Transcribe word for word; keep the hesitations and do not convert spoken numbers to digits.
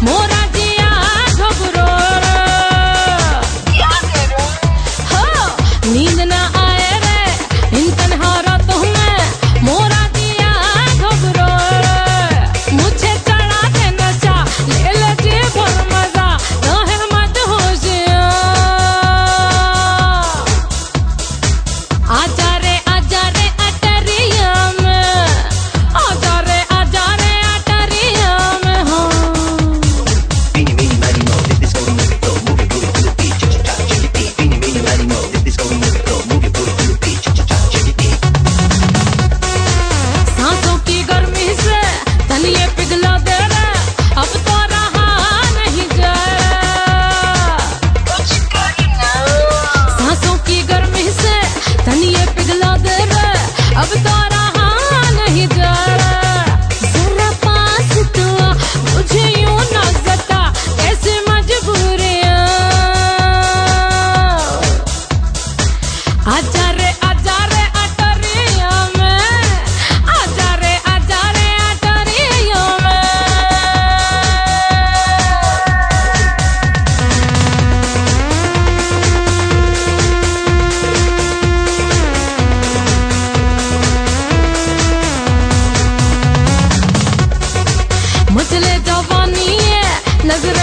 मोरा जिया घबरो हो नींद ना आए रे इन तन्हा रातों में मोरा जिया घबरो मुझे चढ़ा दे नशा ले ले जी भर मजा ना है मत होशिया आजा रे आजा रे अटरिया में आजा रे आजा रे अटरिया में हो Mini mini mani mo, this is going move it flow, move your booty to the beat, cha cha cha, shake it beat. Mini mini mani mo, this is going move it flow, move your booty to the beat, cha cha cha, shake it beat. सांसों की गर्मी से तन ये पिघला दे रे अब तो रहा नहीं जा सांसों की गर्मी से तन ये पिघला दे रे अब तो रहा नहीं जा जरा पास तो आ, मुझे यूं ना सता कैसे मजबूरियां आजा रे आजा रे अटरिया में आजा रे आजा रे अटरिया में मुझले जवानी है नजर